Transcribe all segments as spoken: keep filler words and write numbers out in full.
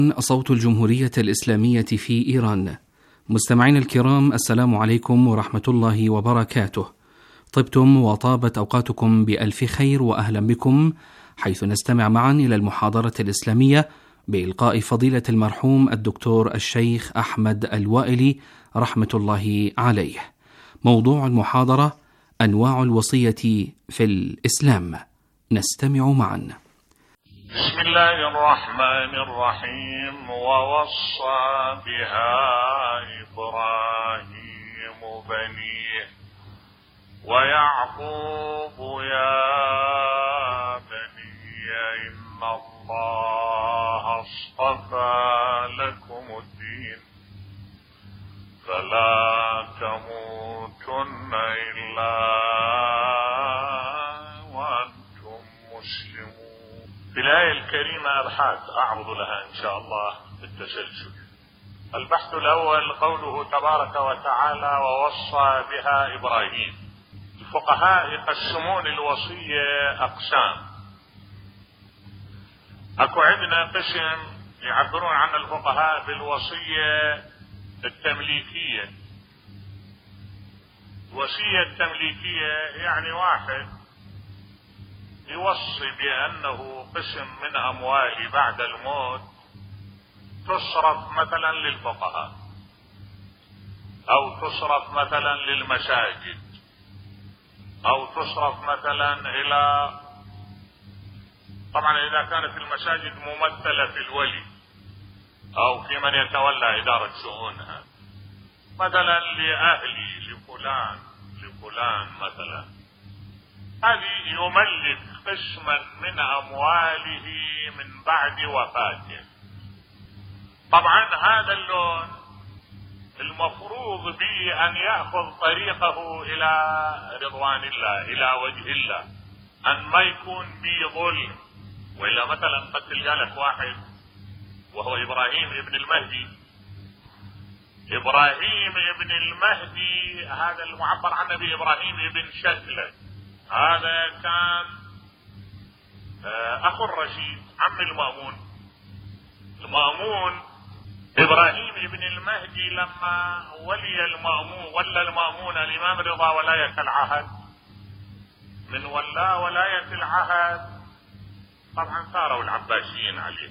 صوت الجمهورية الإسلامية في إيران. مستمعين الكرام، السلام عليكم ورحمة الله وبركاته. طبتم وطابت أوقاتكم بألف خير، وأهلا بكم حيث نستمع معا إلى المحاضرة الإسلامية بإلقاء فضيلة المرحوم الدكتور الشيخ أحمد الوائلي رحمة الله عليه. موضوع المحاضرة: أنواع الوصية في الإسلام. نستمع معا. بسم الله الرحمن الرحيم. ووصى بها إبراهيم بنيه ويعقوب يا بني إن الله اصطفى لكم الدين فلا تموتن إلا وأنتم مسلمون. في الآية الكريمة أبحاث أعرض لها إن شاء الله بالتسلسل. البحث الأول قوله تبارك وتعالى ووصى بها إبراهيم. الفقهاء يقسمون الوصية أقسام. أكو عندنا قسم يعبرون عن الفقهاء بالوصية التمليكية. الوصية التمليكية يعني واحد يوصي بأنه قسم من أموالي بعد الموت تصرف مثلا للفقهاء أو تصرف مثلا للمساجد أو تصرف مثلا إلى، طبعا إذا كانت المساجد ممثلة في الولي أو في من يتولى إدارة شؤونها، مثلا لأهلي لفلان لفلان مثلا، هذه يملك قسما من أمواله من بعد وفاته. طبعا هذا اللون المفروض به أن يأخذ طريقه إلى رضوان الله، إلى وجه الله، أن ما يكون به ظلم. وإلا مثلا قد تلقى لك واحد وهو إبراهيم ابن المهدي. إبراهيم ابن المهدي هذا المعبر عنه بإبراهيم ابن شكله، هذا كان أخو الرشيد عم المأمون. المأمون إبراهيم ابن المهدي لما ولي المأمون ولى المأمون الإمام رضا ولاية العهد، من ولا ولاية العهد طبعا ثاروا العباسيين عليه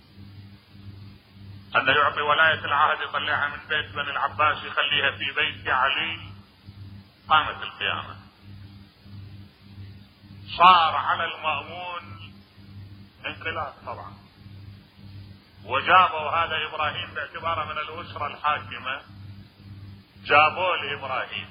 أن يعطي ولاية العهد يطلعها من بيت بني العباس يخليها في بيت علي. قامت القيامة، صار على المأمون انقلاب طبعا، وجابوا هذا إبراهيم باعتباره من الأسرة الحاكمة، جابوا لإبراهيم.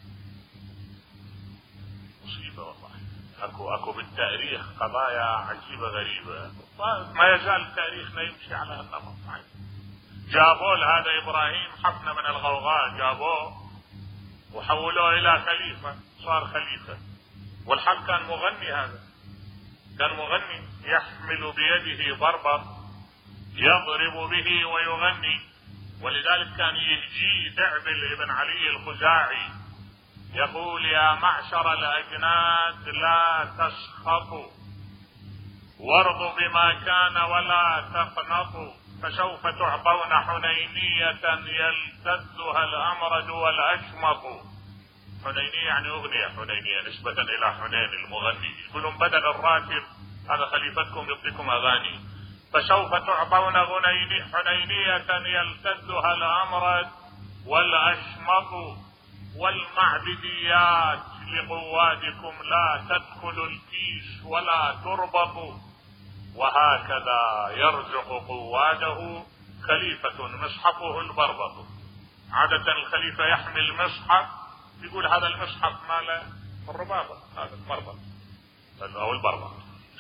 مصيبة والله. أكو أكو بالتاريخ قضايا عجيبة غريبة، ما يزال تاريخنا يمشي على النمط. جابوا لهذا إبراهيم حفنة من الغوغاء، جابوه وحولوه إلى خليفة، صار خليفة. والحال كان مغني، هذا كان مغني يحمل بيده ضربة يضرب به ويغني. ولذلك كان يجي دعبل ابن علي الخزاعي يقول يا معشر الأجناد لا تسخطوا وارضوا بما كان ولا تقنطوا فسوف تعطون حنينية يلتذها الأمرد والأشمط. حنينية يعني أغنية حنينية نسبة إلى حنين المغني. يقولون بدل الراتب هذا خليفتكم يعطيكم أغاني. فسوف تعطون حنينية يلتذها الأمرد والأشمط والمعبديات لقوادكم لا تدخل الكيس ولا تربط. وهكذا يرزق قواده خليفة مصحفه البربط. عادة الخليفة يحمل مصحف يقول هذا المصحف ماله الرباطة، هذا المربط أو البربط.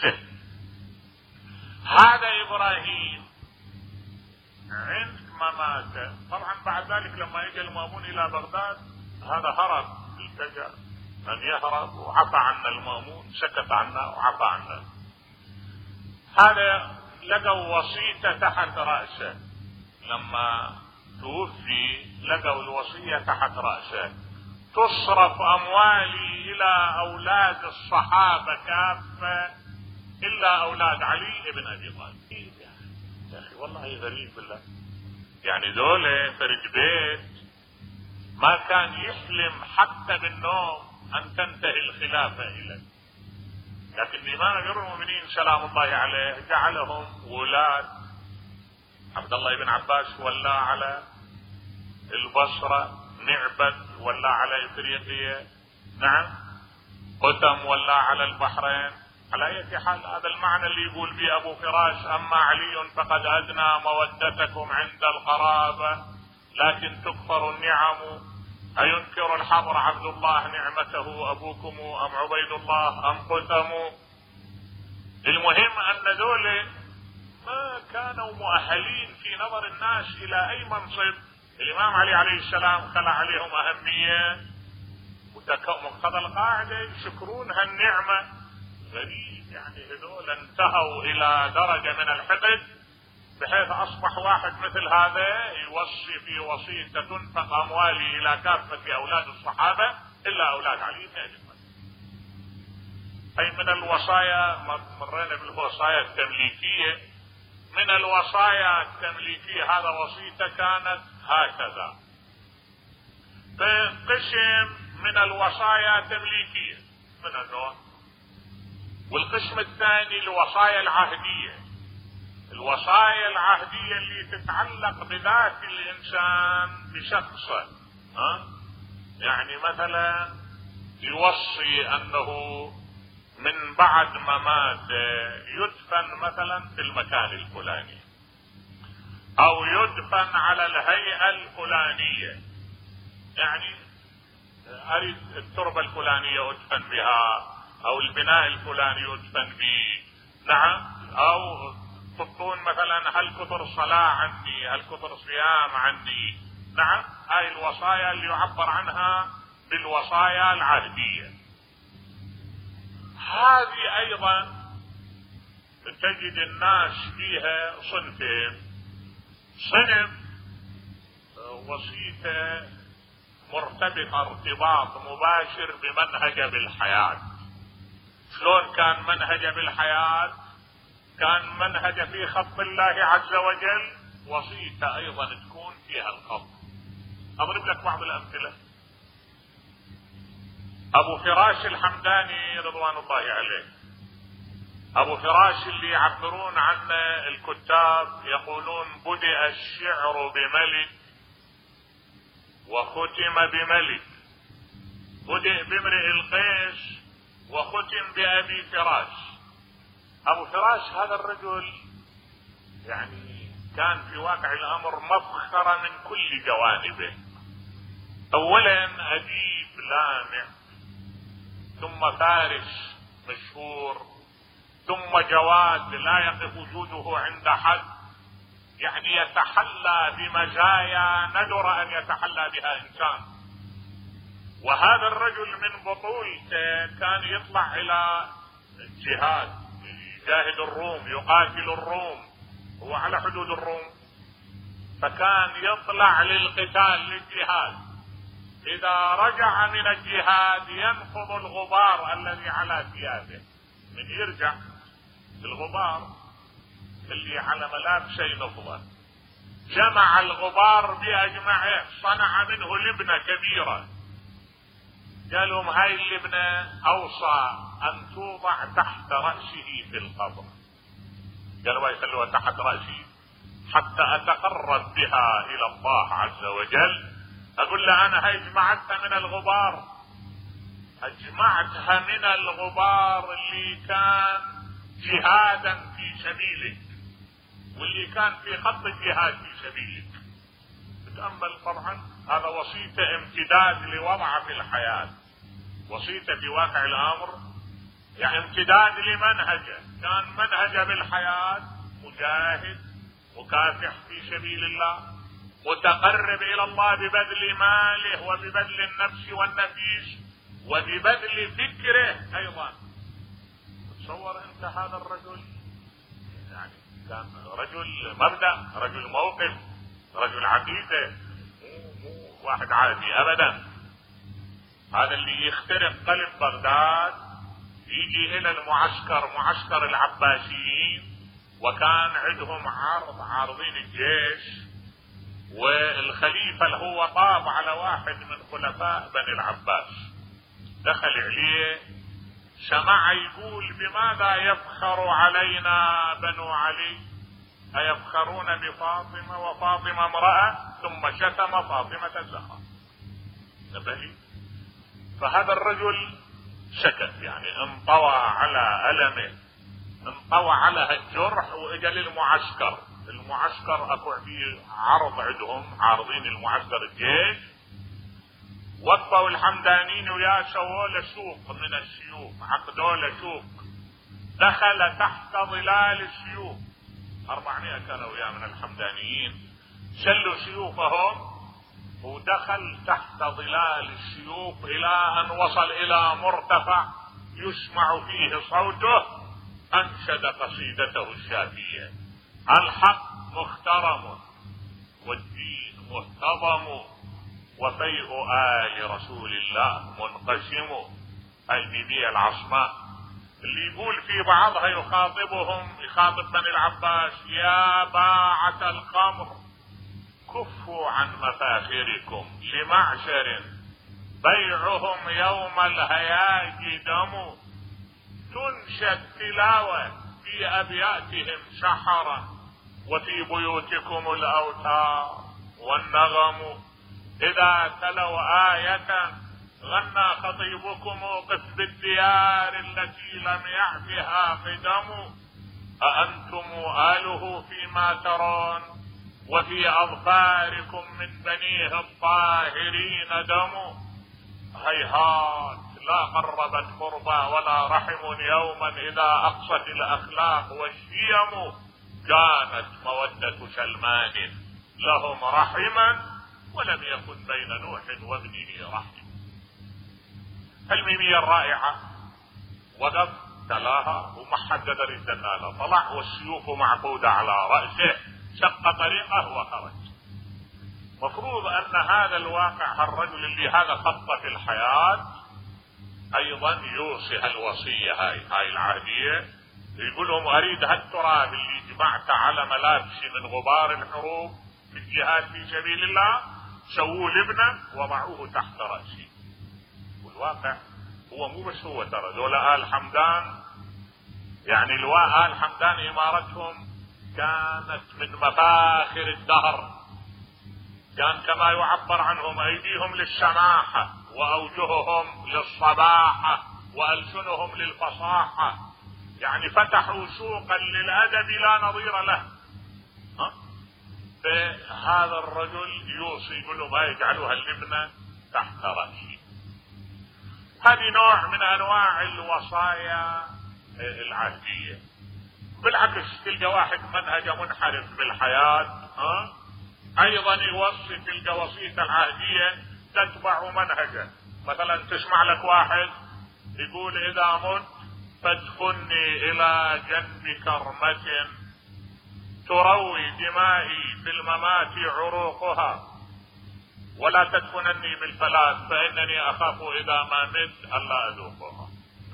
هذا إبراهيم عندما مات، طبعا بعد ذلك لما يجي المأمون إلى بغداد هذا هرب، التجأ أن يهرب وعفى عنا المأمون، سكت عنا وعفى عنا. هذا لقوا وصيته تحت رأسه، لما توفي لقوا الوصية تحت رأسه: تصرف أموالي إلى أولاد الصحابة كافة إلا أولاد علي بن أبي طالب. إيه يا أخي والله غريب بالله. يعني ذولا فرد بيت ما كان يحلم حتى بالنوم ان تنتهي الخلافة اليه، لكن الامام امير المؤمنين سلام الله عليه جعلهم ولاد. عبد الله بن عباس ولى على البصرة، نعبد ولى على افريقيا، نعم، قتم ولى على البحرين. على اي حال هذا المعنى اللي يقول به ابو فراش: اما علي فقد ادنى مودتكم عند القرابة لكن تكفر النعم، اينكر الحبر عبد الله نعمته ابوكم ام عبيد الله ام قتم. المهم ان ذول ما كانوا مؤهلين في نظر الناس الى اي منصب. الامام علي عليه السلام خلى عليهم اهمية، مقتضى القاعدة يشكرون هالنعمة. غريب يعني هذول انتهوا الى درجة من الحقد بحيث اصبح واحد مثل هذا يوصي في وصية تنفق اموالي الى كافة اولاد الصحابة الا اولاد علي بن ابي طالب. اي من الوصايا، مرينا بالوصايا التمليكية، من الوصايا التمليكية هذا وصيته كانت هكذا. قسم من الوصايا التمليكية من النوع، والقسم الثاني الوصايا العهدية. الوصايا العهدية اللي تتعلق بذات الانسان بشخصه، ها؟ يعني مثلا يوصي انه من بعد ما مات يدفن مثلا في المكان الفلاني، او يدفن على الهيئة الفلانية، يعني اريد التربة الفلانية ادفن بها، او البناء الفلاني ادفن به، نعم، او تطلون مثلا هل كثر صلاة عني، هل كثر صيام عني، نعم. هاي الوصايا اللي يعبر عنها بالوصايا العهدية. هذه ايضا تجد الناس فيها صنفين: صنف وصيته مرتبطة ارتباط مباشر بمنهج بالحياة. شلون كان منهج بالحياة؟ كان منهج في خط الله عز وجل، وصيته ايضا تكون فيها الخط. اضرب لك بعض الامثلة. ابو فراش الحمداني رضوان الله عليه، ابو فراش اللي يعبرون عنه الكتاب يقولون: بدأ الشعر بملك وختم بملك، بدأ بامرئ القيس وختم بأبي فراش. ابو فراش هذا الرجل يعني كان في واقع الامر مفخرة من كل جوانبه. اولا اديب لامع، ثم فارس مشهور، ثم جواد لا يقف وجوده عند حد، يعني يتحلى بمزايا ندر ان يتحلى بها انسان. وهذا الرجل من بطولته كان يطلع الى الجهاد، يجاهد الروم، يقاتل الروم، هو على حدود الروم، فكان يطلع للقتال للجهاد. اذا رجع من الجهاد ينفض الغبار الذي على ثيابه، من يرجع الغبار اللي على ملابسه ينفضه. جمع الغبار باجمعه، صنع منه لبنة كبيرة، قال لهم هاي اللبنة اوصى ان توضع تحت رأسه في القبر. قالوا يخلوها تحت رأسي حتى اتقرب بها الى الله عز وجل. اقول له انا هاي جمعتها من الغبار، اجمعتها من الغبار اللي كان جهادا في سبيلك، واللي كان في خط الجهاد في سبيلك. بتأمل طبعا هذا وصيته امتداد لوضعه في الحياة، وصيته في واقع الامر يعني امتداد لمنهجه. كان منهجه بالحياة مجاهد مكافح في سبيل الله، متقرب الى الله ببذل ماله وببذل النفس والنفيس وببذل فكره ايضا. تصور انت هذا الرجل يعني كان رجل مبدأ، رجل موقف، رجل عقيدة، مو مو واحد عادي ابدا. هذا اللي يخترق قلب بغداد، يجي الى المعسكر، معسكر العباسيين، وكان عندهم عرض عارضين الجيش، والخليفة اللي هو طاب على واحد من خلفاء بني العباس، دخل عليه سمع يقول: بماذا يفخر علينا بنو علي؟ أيفخرون بفاطمة وفاطمة امرأة؟ ثم شتم فاطمة الزهراء. نبهي. فهذا الرجل سكت، يعني انطوى على ألمه، انطوى على الجرح، واجا للمعسكر. المعسكر اكو فيه عرض عندهم، عارضين المعسكر الجيش، وقفوا الحمدانيين ويا سووا له سوق من السيوف، عقدوا له سوق، دخل تحت ظلال السيوف. أربعمائة كانوا وياه من الحمدانيين، شلوا سيوفهم ودخل تحت ظلال السيوف الى ان وصل الى مرتفع يسمع فيه صوته، انشد قصيدته الشافية: الحق مخترم والدين مهتضم وفيء آل رسول الله منقسم. هاي بيبيع العصماء اللي يقول في بعضها يخاطبهم، يخاطب بني العباس: يا باعة الخمر كفوا عن مفاخركم لمعشر بيعهم يوم الهياج دم. تنشد تلاوة في أبياتهم سحرا وفي بيوتكم الأوتار والنغم. إذا تلوا آية غنى خطيبكم قف بالديار التي لم يعفها قدم. أأنتم آله فيما ترون وفي أظفاركم من بنيه الطاهرين دم. هيهات لا قربت قربى ولا رحم يوما إذا أقصت الأخلاق والشيم. كانت مودة سلمان لهم رحما ولم يكن بين نوح وابنه رحم. الميمية الرائعة وقف تلاها وما حد قدر يستناها، طلع والسيوف معقودة على رأسه، شق طريقه وخرج. مفروض ان هذا الواقع، الرجل اللي هذا خطة في الحياة ايضا يوصي هالوصية هاي هاي العهدية، يقول لهم: اريد هالتراب اللي جمعت على ملابسي من غبار الحروب في الجهاد في سبيل الله، سووه لبنة وضعوه تحت رأسي. والواقع هو مو بس هو، ترى ذولا آل حمدان، يعني لواء آل حمدان امارتهم كانت من مفاخر الدهر، كان كما يعبر عنهم ايديهم للسماحة واوجههم للصباحة والسنهم للفصاحة، يعني فتحوا سوقا للادب لا نظير له. ها؟ فهذا الرجل يوصي يقول ما يجعلوها اللبنة تحت رأسي. هذه نوع من انواع الوصايا العهدية. بالعكس تلقى واحد منهجه منحرف بالحياة، ها؟ ايضا يوصي تلقى وصية العهدية تتبع منهجه. مثلا تسمع لك واحد يقول: اذا مت فادفني الى جنب كرمة تروي دمائي بالممات عروقها، ولا تدفنني بالفلاة فانني اخاف اذا ما مت الا اذوقها.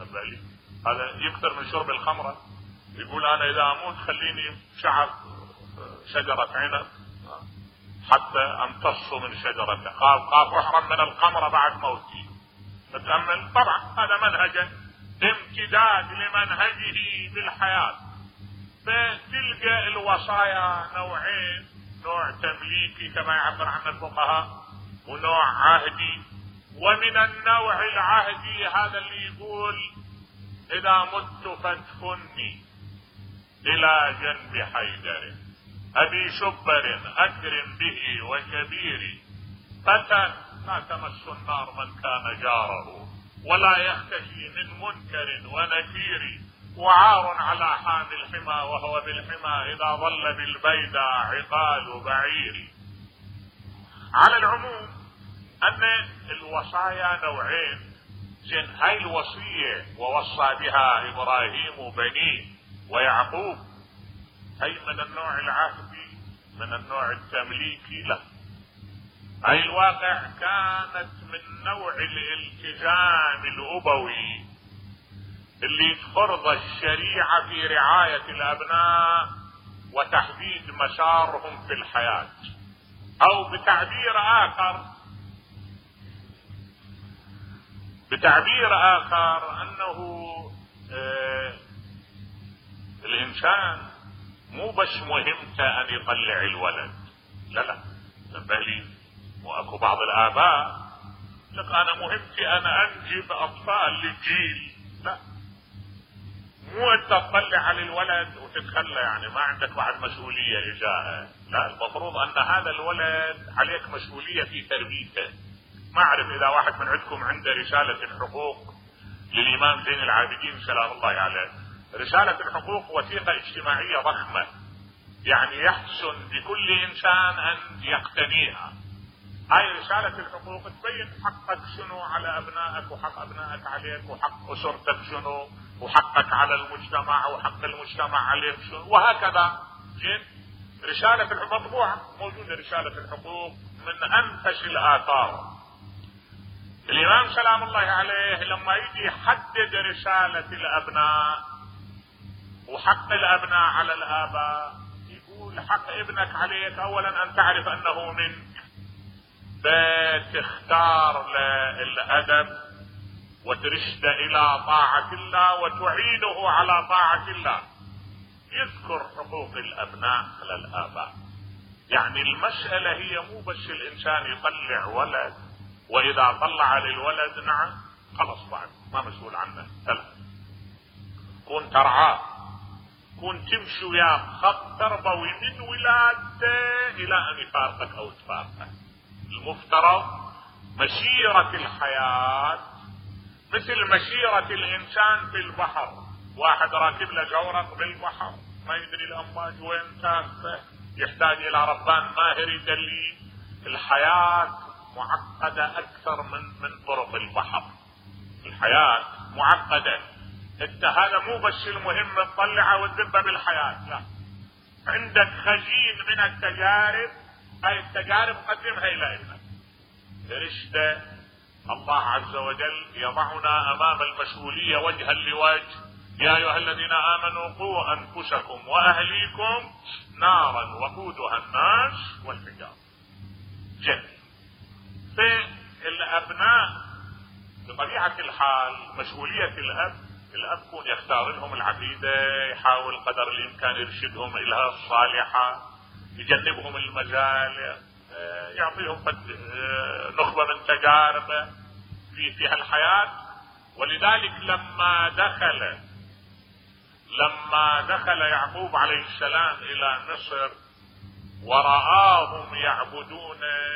هذا يكثر من شرب الخمرة، يقول: انا اذا اموت خليني شعب شجرة عنب حتى امتص من شجرته، خاف خاف احرم من الخمرة بعد موتي. تتأمل طبعا هذا منهجا امتداد لمنهجه بالحياة. فتلقى الوصايا نوعين: نوع تمليكي كما يعبر عن الفقهاء، ونوع عهدي. ومن النوع العهدي هذا اللي يقول: اذا مت فادفني الى جنب حيدر ابي شبر اكرم به وشبيري، فتى لا تمس النار من كان جاره ولا يختشي من منكر ونكير، وعار على حامي الحمى وهو بالحمى اذا ظل بالبيدى عقال بعيري. على العموم ان الوصايا نوعين. زين هاي الوصية ووصى بها ابراهيم بنيه ويعقوب، هاي من النوع العهدي، من النوع التمليكي. لا، هاي الواقع كانت من نوع الالتزام الابوي اللي تفرض الشريعة في رعاية الابناء وتحديد مسارهم في الحياة. او بتعبير اخر بتعبير اخر انه آه الانسان مو بس مهمته ان يطلع الولد، لا لا بالي، واكو بعض الاباء لك انا مهمتي انا انجب اطفال للجيل، لا، مو انت تطلع على الولد وتتخلى، يعني ما عندك بعد مسؤولية اجاهه، لا، المفروض ان هذا الولد عليك مسؤولية في تربيته. ما اعرف اذا واحد من عندكم عنده رسالة الحقوق للامام زين العابدين سلام الله عليه. رسالة الحقوق وثيقة اجتماعية ضخمة، يعني يحسن بكل انسان ان يقتنيها. هاي رسالة الحقوق تبين حقك شنو على ابنائك وحق ابنائك عليك وحق اسرتك شنو وحقك على المجتمع وحق المجتمع عليك شنو وهكذا. زين، رسالة الحقوق مطبوعة موجودة، رسالة الحقوق من انفس الاثار. الامام سلام الله عليه لما يجي يحدد رسالة الابناء وحق الابناء على الاباء يقول حق ابنك عليك اولا ان تعرف انه منك، تختار الادب وترشد الى طاعة الله وتعينه على طاعة الله. يذكر حقوق الابناء على الاباء. يعني المسألة هي مو بس الانسان يطلع ولد واذا طلع للولد نعم خلص بعد ما مسؤول عنه، لا، كون ترعاه، كون تمشي وياه خط تربوي من ولادته الى ان يفارقك او تفارقه. المفترض مسيرة الحياة مثل مسيرة الانسان في البحر، واحد راكب له زورق بالبحر ما يدري الامواج وين تافه، يحتاج الى ربان ماهر يدليه. الحياة معقدة اكثر من من طرق البحر، الحياة معقدة. انت هذا مو بس المهم تطلعه وتذبه بالحياة، لا، عندك خزين من التجارب، هاي التجارب قدمها الى ابنك. رشدة الله عز وجل يضعنا امام المسؤولية وجها لوجه. يا ايها الذين امنوا قوا انفسكم واهليكم نارا وقودها الناس والحجارة. جد في الابناء بطبيعة الحال مسؤولية الاب، الاب يكون يختار لهم العقيدة، يحاول قدر الامكان يرشدهم الى الصالحة، يجنبهم المزالق، يعطيهم نخبة من تجاربه في في هالحياة. ولذلك لما دخل لما دخل يعقوب عليه السلام الى مصر ورآهم يعبدون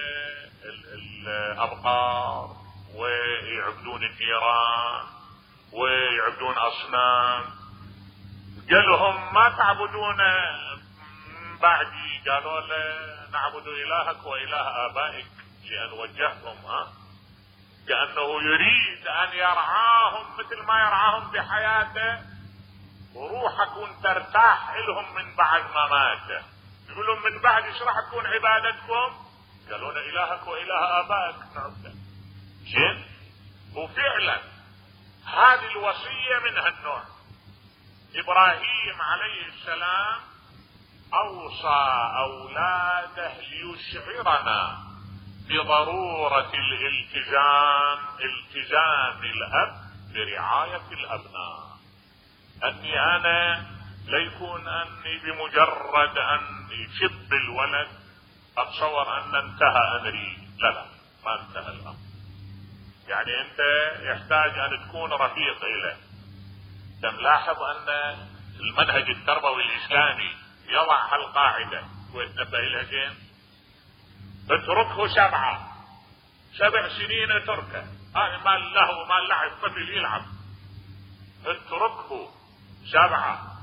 الابقار ويعبدون النيران ويعبدون اصنام، قال لهم ما تعبدون بعدي؟ قالوا له نعبد الهك واله ابائك، لان وجههم ها كانه يريد ان يرعاهم مثل ما يرعاهم بحياته، وروحكم ترتاح لهم من بعد ما مات. يقول لهم من بعد ايش راح تكون عبادتكم؟ قالوا له الهك واله ابائك نعبده. زين، وفعلا هذه الوصيه من هالنوع. ابراهيم عليه السلام اوصى اولاده ليشعرنا بضرورة الالتزام، التزام الاب برعاية الابناء. اني انا ليكون اني بمجرد ان يشب الولد اتصور ان انتهى امري، لا لا، ما انتهى الامر. يعني انت يحتاج ان تكون رفيق له. تلاحظ ان المنهج التربوي الاسلامي يضع هالقاعدة ويتنبه لها زين. اتركه سبعة سبع سنين اتركه، هذا ما له ما لعب طفل يلعب. اتركه سبعة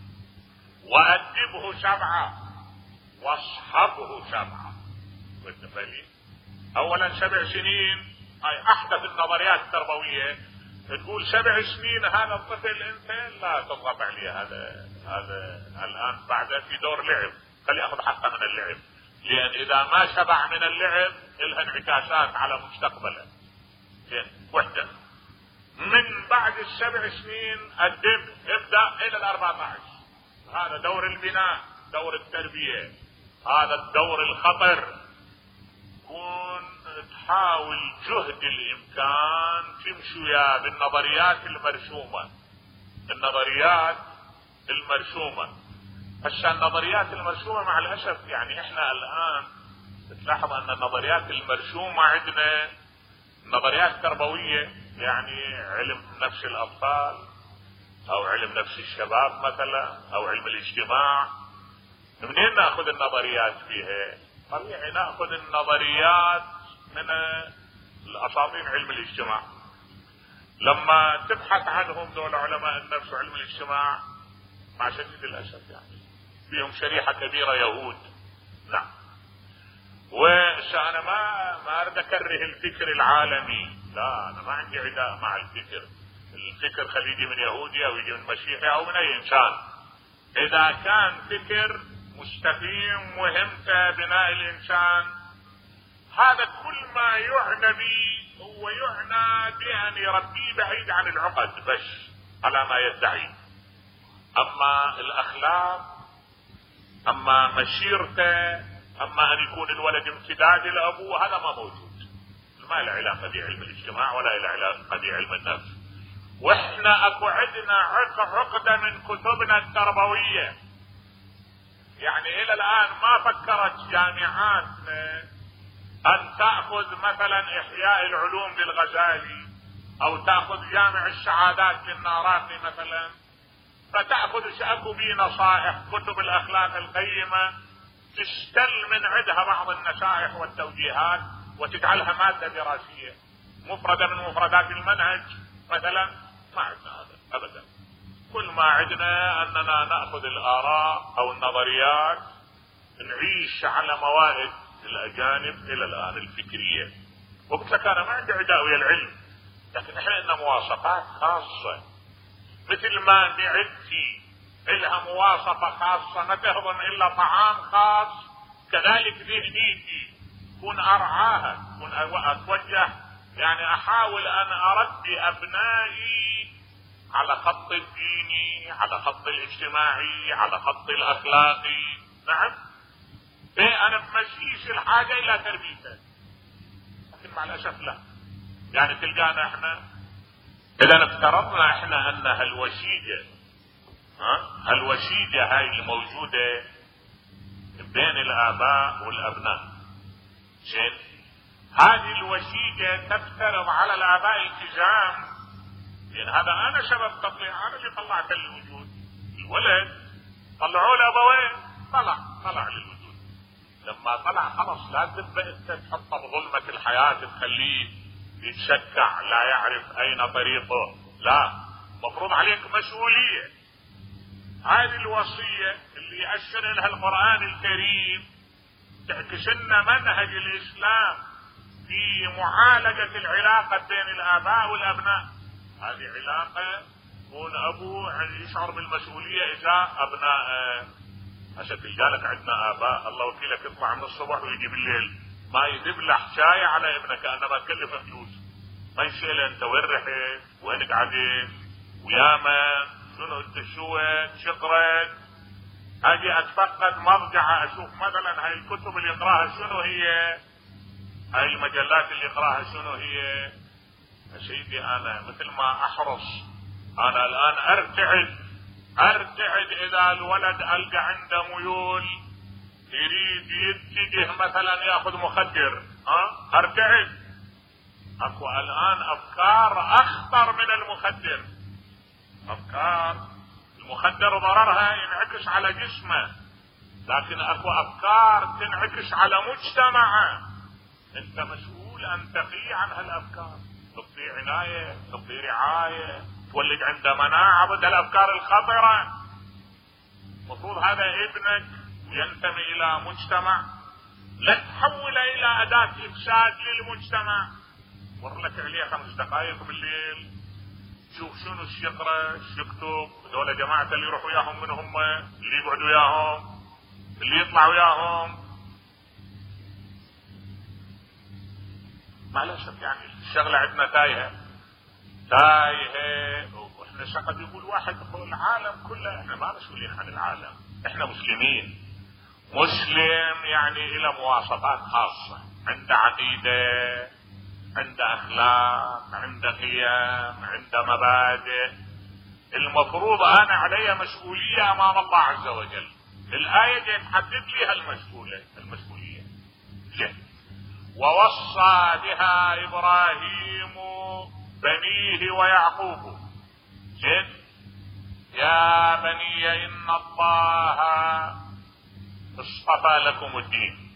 وأدبه سبعة واصحبه سبعة. ويتنبه لي اولا سبع سنين، هاي احدث النظريات التربوية تقول سبع سنين هذا الطفل انت لا تضغط عليه، هذا هذا الان بعد في دور لعب، خليه ياخذ حقه من اللعب، لان اذا ما شبع من اللعب لها انعكاسات على مستقبله. زين، وحده من بعد السبع سنين الدب ابدا الى الاربعة عشر، هذا دور البناء. دور التربية، هذا الدور الخطر. كون تحاول جهد الامكان تمشي وياه بالنظريات المرسومة، النظريات المرسومة. هسه النظريات المرسومة مع الاسف يعني احنا الان تلاحظ ان النظريات المرسومة عندنا نظريات تربوية، يعني علم نفس الاطفال او علم نفس الشباب مثلا او علم الاجتماع. منين ناخذ النظريات فيها؟ طبيعي ناخذ النظريات من الاساطين علم الاجتماع. لما تبحث عنهم دول علماء النفس وعلم الاجتماع مع شديد الاسف يعني فيهم شريحة كبيرة يهود. نعم. وانا ما ما اريد اكره الفكر العالمي، لا انا ما عندي عداء مع الفكر. الفكر خليه يجي من يهودي او يجي من مسيحي او من اي انسان، اذا كان فكر مستقيم مهمته بناء الانسان، هذا كل ما يعنى به هو يعنى بان يربيه بعيد عن العقد بس على ما يدعي. اما الاخلاق، اما مسيرته، اما ان يكون الولد امتداد لابوه، هذا ما موجود. ما له علاقه بعلم الاجتماع ولا له علاقه بعلم النفس. واحنا اكو عندنا عقده من كتبنا التربويه، يعني الى الان ما فكرت جامعاتنا ان تاخذ مثلا احياء العلوم للغزالي او تاخذ جامع السعادات للناراقي مثلا، فتاخذ شاكو بي نصائح كتب الاخلاق القيمه، تستل من عندها بعض النصائح والتوجيهات وتجعلها ماده دراسيه مفرده من مفردات المنهج مثلا. ما عندنا هذا ابدا. كل ما عندنا اننا ناخذ الاراء او النظريات نعيش على موائد الاجانب الى الان الفكريه. وقلت لك انا ما عندي عداء ويا العلم، لكن احنا عندنا مواصفات خاصه، مثل ما معدتي لها مواصفه خاصه ما تهضم الا طعام خاص، كذلك ذهنيتي كون ارعاها، كون اتوجه يعني احاول ان اربي ابنائي على خط الديني، على خط الاجتماعي، على خط الاخلاقي. نعم. ايه انا بمشيش الحاجه الى تربيته، لكن مع الاسف لا. يعني تلقانا احنا اذا افترضنا احنا ان هالوشيجه ها هالوشيجه هاي الموجوده بين الاباء والابناء، زين، هذه الوشيجه تفترض على الاباء التزام. لان هذا انا سبب تطليع، انا اللي طلعت للوجود. الولد طلعوا له ابوين، طلع طلع للوجود. لما طلع خلص لازم انت تحطه بظلمه الحياه، تخليه يتشكع لا يعرف اين طريقه. لا، مفروض عليك مسؤوليه. هذه الوصيه اللي يأشر لها القرآن الكريم تعكس لنا منهج الاسلام في معالجه العلاقه بين الاباء والابناء. هذه علاقه يكون ابو يشعر بالمسؤوليه ازاء ابنائه. عشان تلقى لك عندنا اباء الله وكيلك يطلع من الصبح ويجي بالليل ما يذبلح شاي على ابنك انما تكلفه فلوس، ما يسأله انت وين رحت؟ وين قعدت؟ وياما شنو انت شوت؟ شقرت؟ اجي اتفقد مرجعه اشوف مثلا هاي الكتب اللي يقراها شنو هي؟ هاي المجلات اللي يقراها شنو هي؟ يا سيدي انا مثل ما احرص انا الان ارتعد ارتعد اذا الولد القى عنده ميول يريد يتجه مثلا ياخذ مخدر، ها ارتعد. اكو الان افكار اخطر من المخدر. افكار المخدر ضررها ينعكس على جسمه، لكن اكو افكار تنعكس على مجتمعه. انت مسؤول ان تقي عن هالافكار، تعطيه عنايه، تعطيه رعايه، تولد عنده مناعه ضد الافكار الخطره. المفروض هذا ابنك ينتمي الى مجتمع، لا تحوله الى اداه افساد للمجتمع. مر لك عليه خمس دقائق بالليل، شوف شنو الش يقرا، الش يكتب، هذول جماعه اللي يروحوا وياهم من هم، اللي يقعدوا وياهم، اللي يطلعوا وياهم. معلش يعني الشغله عندنا تايهه تايهه. واحنا شقد يقول واحد العالم كله، احنا ما مسؤولين عن العالم. احنا مسلمين. مسلم يعني الى مواصفات خاصة، عند عقيدة، عند اخلاق، عند قيم، عند مبادئ. المفروض انا علي مسؤولية امام الله عز وجل. الآية جاي تحدد لي المسؤولية المسؤولية جاي. ووصى بها ابراهيم بنيه ويعقوب جد يا بني ان الله اصطفى لكم الدين.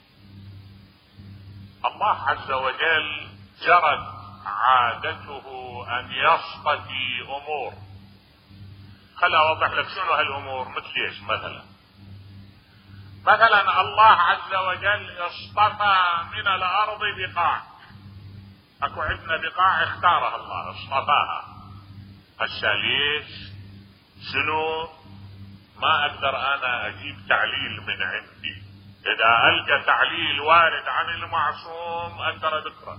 الله عز وجل جرت عادته ان يصطفي امور. خليني اوضح لك شنو هالامور. مثل ايش؟ مثلا مثلا الله عز وجل اصطفى من الارض بقاع. اكو عندنا بقاع اختارها الله، اصطفاها. هسه ليش؟ شنو؟ ما اقدر انا اجيب تعليل من عندي. اذا القى تعليل وارد عن المعصوم اقدر اذكره.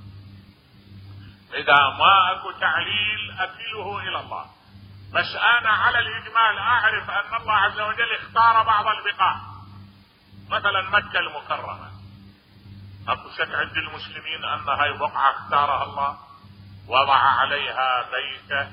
اذا ما اكو تعليل اكله الى الله. بس انا على الاجمال اعرف ان الله عز وجل اختار بعض البقاع. مثلا مكة المكرمة، اكو شك عند المسلمين ان هاي بقعة اختارها الله، وضع عليها بيته،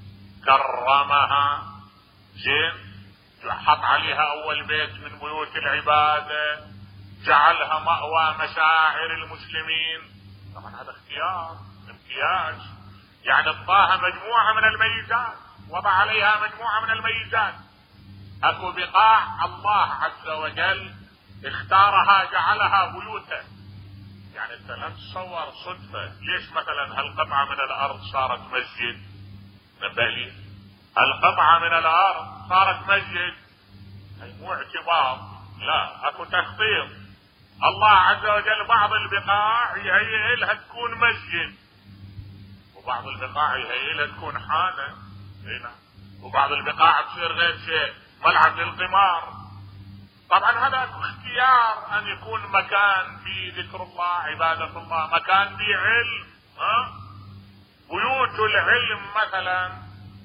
كرمها، زين، حط عليها اول بيت من بيوت العبادة، جعلها مأوى مشاعر المسلمين. طبعا هذا اختيار، امتياز، يعني اعطاها مجموعة من الميزات، وضع عليها مجموعة من الميزات. اكو بقاع الله عز وجل اختارها جعلها بيوتا. يعني انت لا تتصور صدفة. ليش مثلا هالقطعة من الارض صارت مسجد؟ نبالي هالقطعة من الارض صارت مسجد، هي مو اعتبار، لا، اكو تخطيط. الله عز وجل بعض البقاع يهيئ لها تكون مسجد، وبعض البقاع يهيئ لها تكون حانة هنا، وبعض البقاع تصير غير شيء، ملعب للقمار. طبعا هذا اختيار ان يكون مكان فيه ذكر الله، عبادة الله، مكان فيه علم. ها؟ بيوت العلم مثلا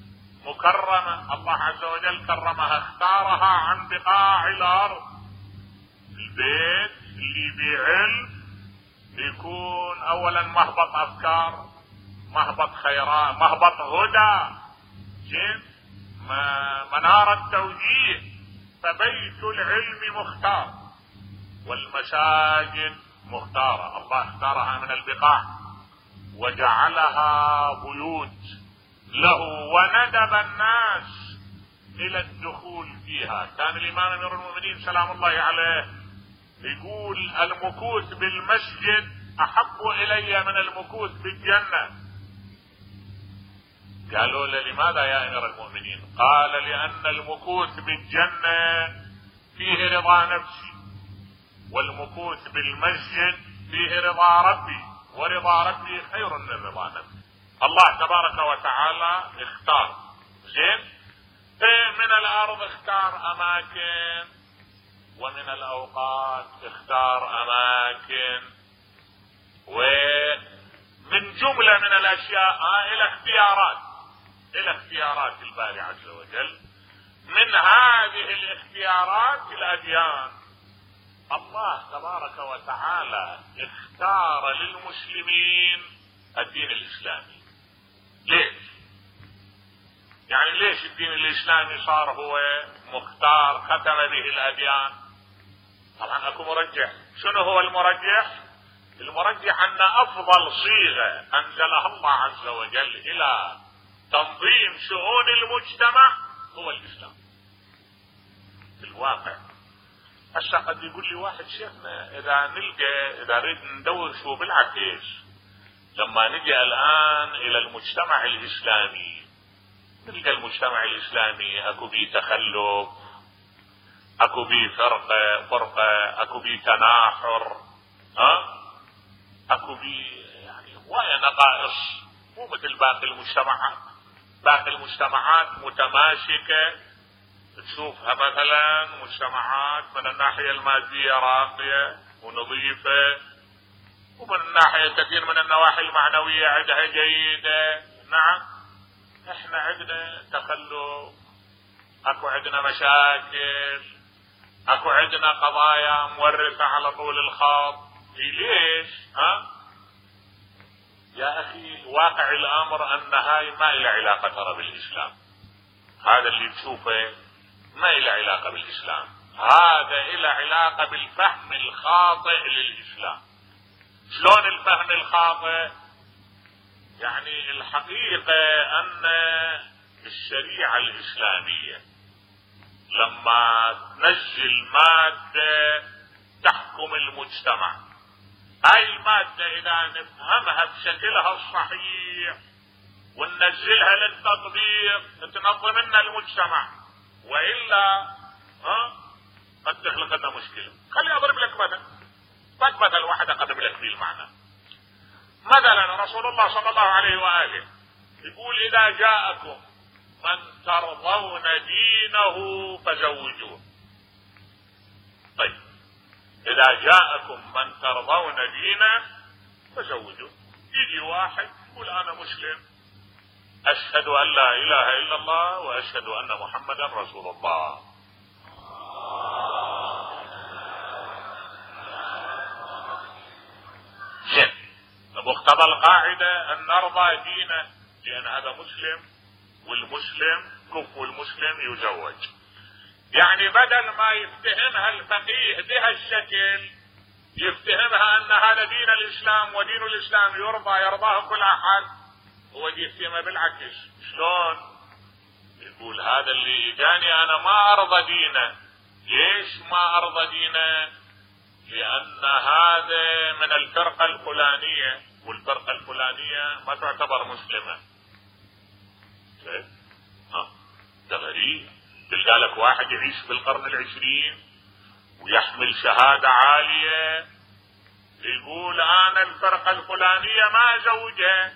مكرمة، الله عز وجل كرمها، اختارها عن بقاع الارض. البيت اللي بعلم يكون اولا مهبط افكار، مهبط خيرات، مهبط هدى، زين، منارة توجيه. فبيت العلم مختار، والمساجد مختارة. الله اختارها من البقاع وجعلها بيوت له، وندب الناس الى الدخول فيها. كان الامام امير المؤمنين سلام الله عليه يقول المكوث بالمسجد احب الي من المكوث بالجنة. قالوا له لماذا يا امير المؤمنين؟ قال لان المكوث بالجنة فيه رضا نفسي، والمكوث بالمسجد فيه رضا ربي، ورضا ربي خير من رضا نفسي. الله تبارك وتعالى اختار، زين، من الارض اختار اماكن، ومن الاوقات اختار اماكن، ومن جملة من الاشياء الى اختيارات الى اختيارات الباري عز وجل. من هذه الاختيارات الاديان. الله تبارك وتعالى اختار للمسلمين الدين الاسلامي. ليش؟ يعني ليش الدين الاسلامي صار هو مختار ختم به الاديان؟ طبعا اكو مرجح. شنو هو المرجح؟ المرجح ان افضل صيغة انزلها الله عز وجل الى تنظيم شؤون المجتمع هو الاسلام. في الواقع هسه قد يقول لي واحد شيخنا اذا نلقى اذا نريد ندور شو بالعكس، لما نجي الان الى المجتمع الاسلامي نلقى المجتمع الاسلامي اكو بيه تخلف، اكو بيه فرقه فرقه، اكو بيه تناحر، ها، اكو بيه يعني هوايه نقائص، مو مثل باقي المجتمعات. باقي المجتمعات متماسكه، تشوفها مثلا مجتمعات من الناحيه الماديه راقيه ونظيفه، ومن الناحيه كثير من النواحي المعنويه عندها جيده. نعم، احنا عندنا تخلف، اكو عندنا مشاكل، اكو عندنا قضايا مورثة على طول الخط. ليش؟ ها يا اخي واقع الامر ان هاي ما إلى علاقة ترى بالاسلام. هذا اللي تشوفه ما إلى علاقة بالاسلام، هذا إلى علاقة بالفهم الخاطئ للاسلام. شلون الفهم الخاطئ؟ يعني الحقيقة ان الشريعة الاسلامية لما تنزل مادة تحكم المجتمع، هاي المادة اذا نفهمها بشكلها الصحيح وننزلها للتطبيق تنظم لنا المجتمع، والا ها قد تخلق لنا مشكلة. خليني اضرب لك مثل، قد مثل واحد اقدم لك فيه المعنى. مثلا رسول الله صلى الله عليه واله يقول اذا جاءكم من ترضون دينه فزوجوه. طيب اذا جاءكم من ترضون دينه فزوجوه. يجي واحد يقول انا مسلم، اشهد ان لا اله الا الله واشهد ان محمدا رسول الله. زين، مقتضى القاعدة ان نرضى دينه لان هذا مسلم، والمسلم كفو المسلم يزوج. يعني بدل ما يفتهمها الفقيه بها الشكل يفتهمها ان هذا دين الاسلام ودين الاسلام يرضى يرضاه كل احد، هو يفتهمها بالعكس. شلون؟ يقول هذا اللي اجاني انا ما ارضى دينه. ليش ما ارضى دينه؟ لان هذا من الفرقة الفلانية، والفرقة الفلانية ما تعتبر مسلمة. ها ده غريب. تلقى لك واحد يعيش في القرن العشرين ويحمل شهادة عالية يقول انا الفرقة الفلانية ما زوجها.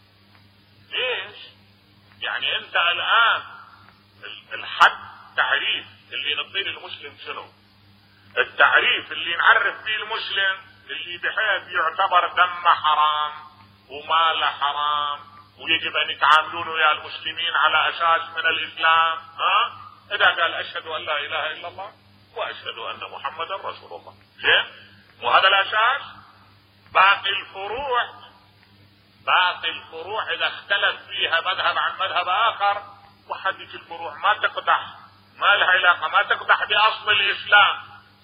ليش؟ يعني انت الان الحد تعريف اللي نعطيه للمسلم شنو؟ التعريف اللي نعرف فيه المسلم اللي بحيث يعتبر دم حرام ومال حرام ويجب ان يتعاملون ويا المسلمين على اساس من الاسلام. ها اذا قال اشهد ان لا اله الا الله واشهد ان محمدا رسول الله. زين، وهذا الاساس. باقي الفروع باقي الفروع اذا اختلف فيها مذهب عن مذهب اخر، وحدث الفروع ما تقدح، ما لها علاقه، ما تقدح باصل الاسلام.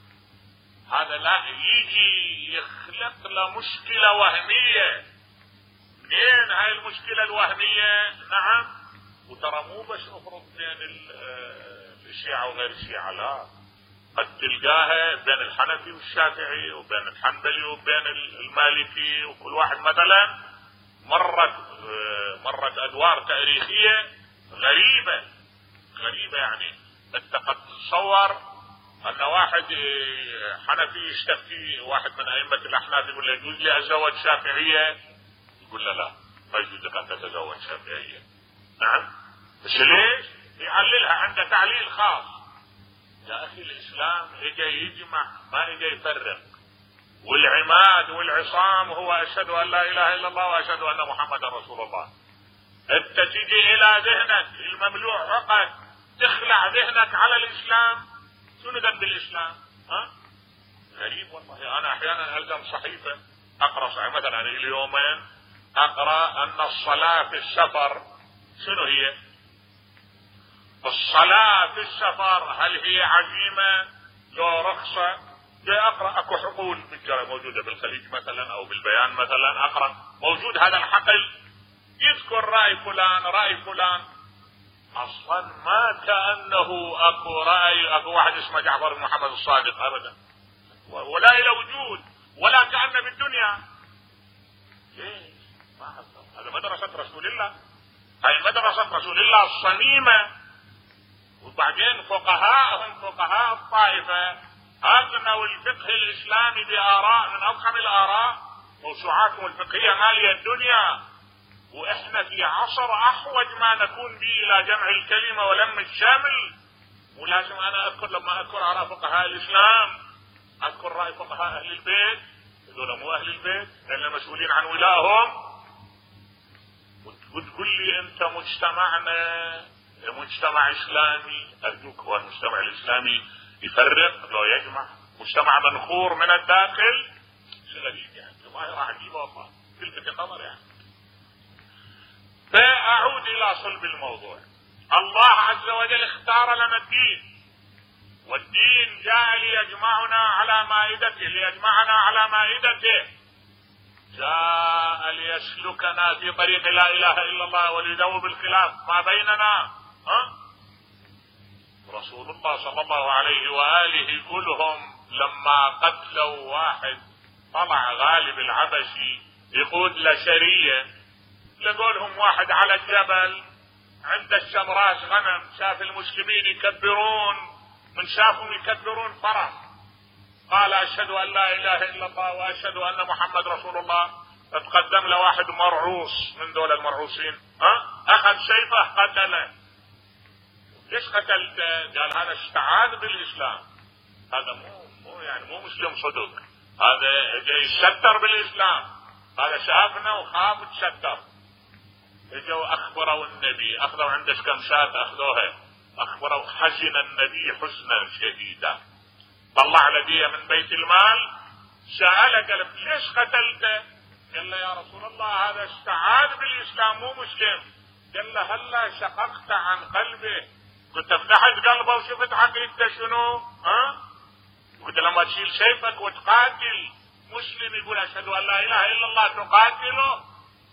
هذا لا يجي يخلق له مشكله وهميه. منين هاي المشكله الوهميه؟ نعم، وترى مو بس افرض بين الشيعة وغير الشيعة، لا، قد تلقاها بين الحنفي والشافعي وبين الحنبلي وبين المالكي، وكل واحد مثلا مرت مرت ادوار تاريخيه غريبه غريبه. يعني انت قد تتصور ان واحد حنفي يشتكي واحد من ائمه الاحناف يقول له يجوز لي اتزوج شافعيه، يقول له لا ما يجوز لك ان تتزوج شافعيه. نعم، بس ليش؟ يعللها عنده تعليل خاص. يا اخي الاسلام اجى يجمع ما اجى يفرق، والعماد والعصام هو اشهد ان لا اله الا الله واشهد ان محمدا رسول الله. انت تجي الى ذهنك المملوء عقد تخلع ذهنك على الاسلام، شنو ذنب الاسلام؟ ها؟ غريب والله. انا احيانا الزم صحيفه اقرا صحيفة مثلا اليومين اقرا ان الصلاه في السفر شنو هي؟ الصلاه في السفر هل هي عزيمه لو رخصه؟ جاي اقرا اكو حقول موجوده بالخليج مثلا او بالبيان مثلا، اقرا موجود هذا الحقل يذكر راي فلان راي فلان، اصلا ما كانه اكو راي اكو واحد اسمه جعفر بن محمد الصادق ابدا، ولا الى وجود ولا كأن بالدنيا. ليش؟ ما حصل. هذا مدرسه رسول الله، هاي مدرسه رسول الله الصميمه. وبعدين فقهاءهم فقهاء الطائفه اغنوا الفقه الاسلامي باراء من اضخم الاراء، موسوعاتهم الفقهيه ماليه الدنيا، واحنا في عصر احوج ما نكون به الى جمع الكلمه ولم الشامل. ولازم انا اذكر لما اذكر اراء فقهاء الاسلام اذكر راي فقهاء اهل البيت، هذول مو اهل البيت لان المسؤولين عن ولائهم. وتقول لي انت مجتمعنا مجتمع اسلامي، ارجوك هو المجتمع الاسلامي يفرق لو يجمع، مجتمع منخور من الداخل. شيء غريب يعني، ظاهرة عجيبة والله، تلفت النظر يعني. فأعود إلى صلب الموضوع. الله عز وجل اختار لنا الدين، والدين جاء ليجمعنا على مائدته، ليجمعنا على مائدته، جاء ليسلكنا في طريق لا إله إلا الله وليذوب الخلاف ما بيننا. ها؟ رسول الله صلى الله عليه وآله كلهم لما قتلوا واحد طلع غالب العبشي يقود لشرية، لقولهم واحد على الجبل عند الشمراس غنم، شاف المسلمين يكبرون، من شافهم يكبرون فرح، قال أشهد أن لا إله إلا الله وأشهد أن محمد رسول الله. فتقدم له واحد مرعوس من دول المرعوسين، ها؟ أخذ سيفه قتله. ليش قتلته؟ قال هذا استعاذ بالإسلام، هذا مو مو يعني مو مسلم صدق، هذا جاي يتستر بالإسلام، هذا شافنا وخاف وتستر. اجوا اخبروا النبي، اخذوا عنده كم شاة اخذوها، اخبروا حزن النبي حزنا شديدا، طلع لديه من بيت المال، سأله قال ليش قتلته؟ قال له يا رسول الله هذا استعاذ بالإسلام مو مسلم. قال له هلا شققت عن قلبه، كنت فتحت قلبه وشفت حقيقته شنو؟ ها؟ قلت لما تشيل سيفك وتقاتل مسلم يقول اشهد ان لا اله الا الله تقاتله؟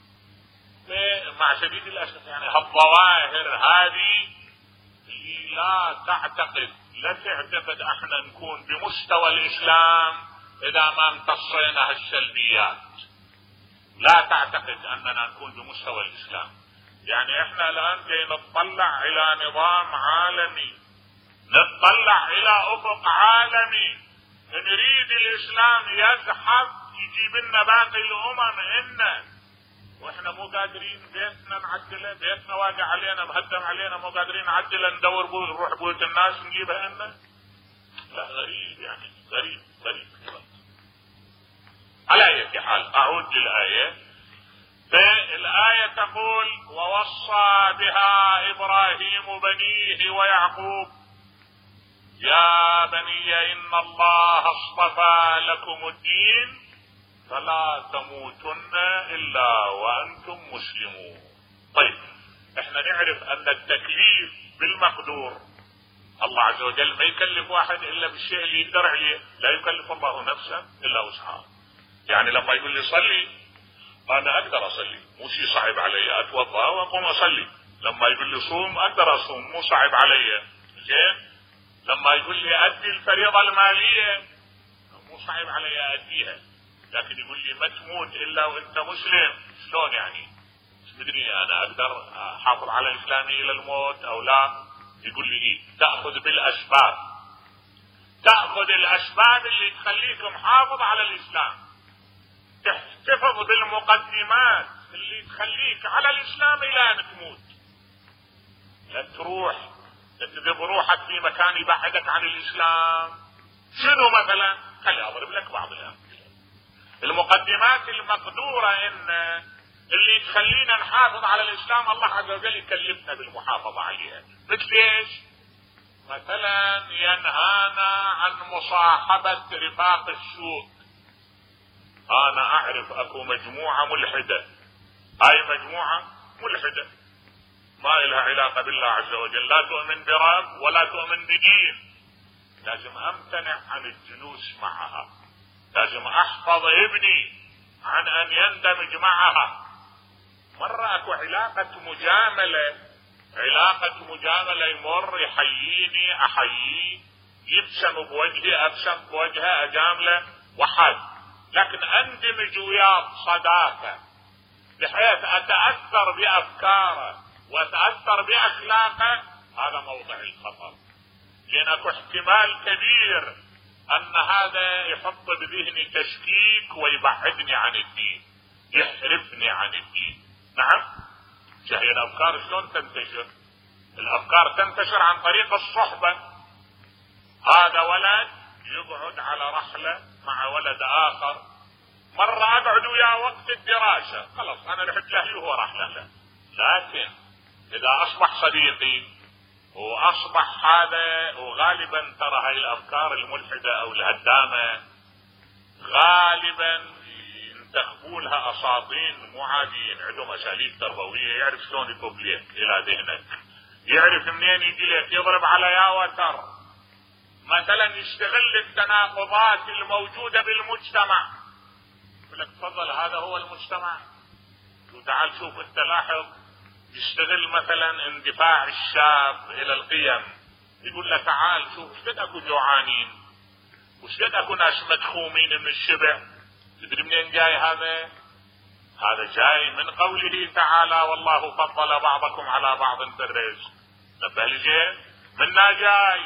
مع شديد الاسف يعني هالظواهر هذه اللي لا تعتقد، لا تعتقد احنا نكون بمستوى الاسلام اذا ما امتصينا هالسلبيات، لا تعتقد اننا نكون بمستوى الاسلام. يعني احنا الان جاي نتطلع الى نظام عالمي، نتطلع الى افق عالمي، نريد الاسلام يزحف يجيب لنا باقي الامم إنه، واحنا مو قادرين بيتنا نعدله، بيتنا واقع علينا مهدم علينا مو قادرين نعدله، ندور بو نروح بيوت الناس نجيبها إنه. لا غريب يعني، غريب غريب. على أي حال أعود للآية. فالآية تقول ووصى بها إبراهيم بنيه ويعقوب يا بني إن الله اصطفى لكم الدين فلا تموتن إلا وأنتم مسلمون. طيب احنا نعرف أن التكليف بالمقدور، الله عز وجل ما يكلف واحد إلا بالشيء اللي يقدر عليه، لا يكلف الله نفسا إلا وسعها. يعني لما يقول لي صلي أنا أقدر أصلي، مو شيء صعب علي، أتوضأ وأقوم أصلي. لما يقول لي صوم أقدر أصوم، مو صعب علي. زين؟ لما يقول لي أدي الفريضة المالية مو صعب علي أديها. لكن يقول لي ما تموت إلا وأنت مسلم، شلون يعني؟ مش مدري أنا أقدر أحافظ على إسلامي إلى الموت أو لا؟ يقول لي إيه؟ تأخذ بالأسباب، تأخذ الأسباب اللي تخليك محافظ على الإسلام، تحتفظ بالمقدمات اللي تخليك على الإسلام إلى أن تموت. لا تروح تذب روحك في مكان يبعدك عن الإسلام. شنو مثلا؟ خلي أضرب لك بعض الأمثلة. المقدمات المقدورة إن اللي تخلينا نحافظ على الإسلام الله عز وجل يكلفنا بالمحافظة عليها. مثل إيش؟ مثلا ينهانا عن مصاحبة رفاق السوء. أنا أعرف أكو مجموعة ملحدة، هاي مجموعة ملحدة ما إلها علاقة بالله عز وجل، لا تؤمن برب ولا تؤمن بدين، لازم أمتنع عن الجلوس معها، لازم أحفظ ابني عن أن يندمج معها. مرة أكو علاقة مجاملة، علاقة مجاملة يمر يحييني أحييه، يبسم بوجهي أبسم بوجهه أجامله وحد، لكن أندمج وياه صداقة بحيث أتأثر بأفكاره وأتأثر بأخلاقه، هذا موضع الخطر. لأن أكو احتمال كبير أن هذا يحط بذهني تشكيك ويبعدني عن الدين، يحرفني عن الدين. نعم، هي الأفكار شلون تنتشر؟ الأفكار تنتشر عن طريق الصحبة. هذا ولد يقعد على رحلة مع ولد آخر، مرة أقعد وياه وقت الدراسة، خلاص أنا رحت له وهو راح له. لكن إذا أصبح صديقي واصبح هذا، وغالبا ترى هاي الافكار الملحدة او الهدامة غالبا ينتخبوا لها اساطين مو عاديين، عندهم اساليب تربوية، يعرف شلون يكب لك الى ذهنك، يعرف منين يجي لك، يضرب على يا وتر، مثلا يشتغل التناقضات الموجودة بالمجتمع، يقول لك تفضل هذا هو المجتمع، وتعال شوف انت لاحظ، يشتغل مثلا اندفاع الشاب الى القيم، يقول له تعال شوف ايش قد اكو جوعانين، وش قد اكو ناس مدخومين من الشبع، تدري منين جاي هذا؟ هذا جاي من قوله تعالى والله فضل بعضكم على بعض في الرزق، نبه لي منا جاي.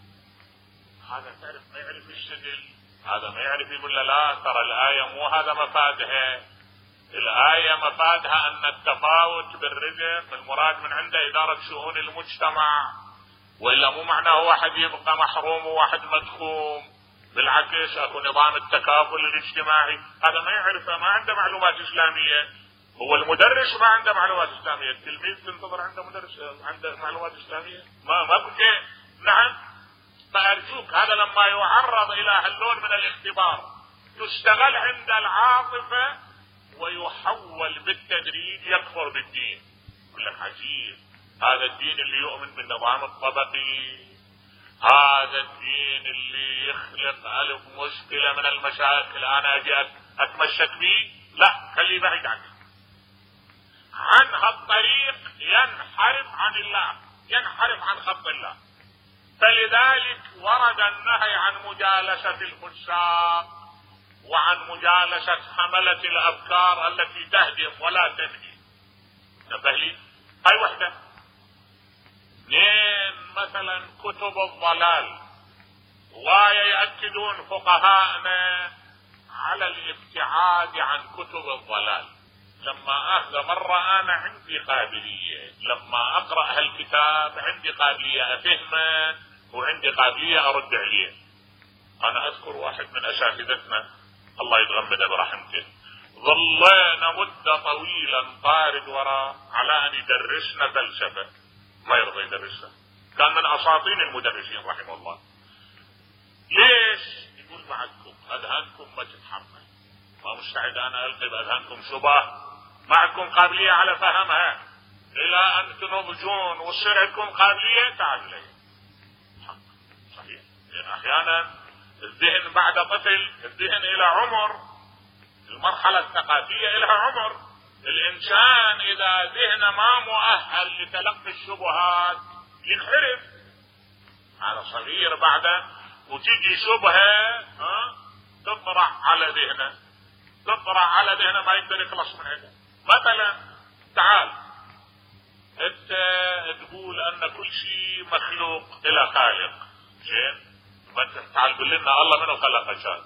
هذا تعرف ما يعرف يشتغل، هذا ما يعرف، يقول له لا ترى الآية مو هذا مفادها، الآية مفادها أن التفاوت بالرزق المراد من عنده إدارة شؤون المجتمع، وإلا مو معناه واحد يبقى محروم وواحد مدخوم، بالعكس اكو نظام التكافل الاجتماعي، هذا ما يعرفه، ما عنده معلومات اسلاميه، هو المدرس ما عنده معلومات اسلاميه، التلميذ تنتظر عنده مدرس عنده معلومات اسلاميه؟ ما ما بكي. نعم، فارجوك هذا لما يعرض الى هاللون من الاختبار تشتغل عند العاطفه ويحول بالتدريج يكفر بالدين. يقول لك عجيب، هذا الدين اللي يؤمن بالنظام الطبقي، هذا الدين اللي يخلق ألف مشكلة من المشاكل، أنا أجي أتمشك به، لا خليه بعيد عنه. عن هالطريق ينحرف عن الله، ينحرف عن خط الله، فلذلك ورد النهي عن مجالسة الفساق وعن مجالسة حملة الأفكار التي تهدم ولا تبني. نبه لي هاي وحدة. اثنين، مثلا كتب الضلال، ويأكدون فقهاءنا على الابتعاد عن كتب الضلال. لما اخذ مرة انا عندي قابلية، لما اقرأ هالكتاب عندي قابلية افهمه وعندي قابلية ارد عليه. انا اذكر واحد من اساتذتنا الله يتغمده برحمته، ظلينا مدة طويلة طارد وراه على ان يدرسنا فلسفة، ما يرضى يدرسها، كان من اساطين المدرسين رحمه الله. ليش؟ يقول معكم اذهانكم ما تتحمل، ما مستعد انا القي باذهانكم شبه، معكم قابليه على فهمها، الى ان تنضجون وتصير عندكم قابليه تعال لي. صحيح، لان احيانا الذهن بعد طفل، الذهن الى عمر، المرحله الثقافيه الى عمر، الانسان اذا ذهنه ما مؤهل لتلقي الشبهات ينحرف. على صغير بعده وتجي شبهه ها تطرح على ذهنه، تطرح على ذهنه ما يقدر يخلص من عندها. مثلا تعال انت تقول ان كل شيء مخلوق الى خالق، زين؟ تعال قل لنا الله منو خلق هالشيء؟